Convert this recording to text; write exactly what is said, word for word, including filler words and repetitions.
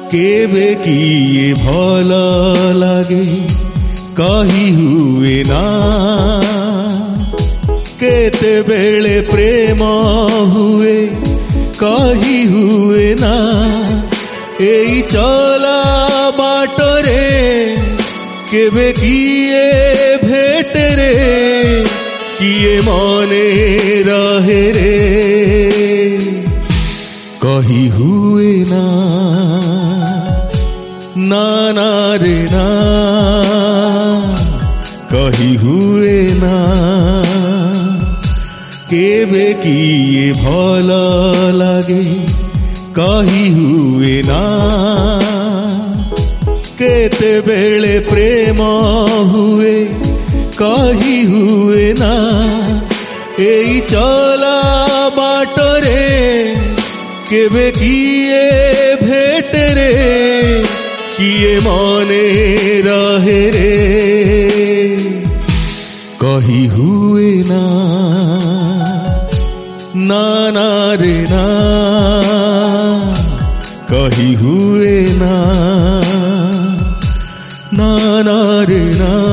केबे किए भल लागे कही हुए ना केते बेले प्रेम हुए कही हुए ना एई चला बाटरे केबे किए भेट रे किए मने रहे रे कही हुए ना ना ना रे ना कही हुए ना केबे किए भल लागे कही हुए ना केते बेले प्रेम हुए कही हुए ना एई चला बाटरे केबे किए भेट रे किए मने रहे रे कही हुए ना ना ना रे ना कही हुए ना ना ना रे ना।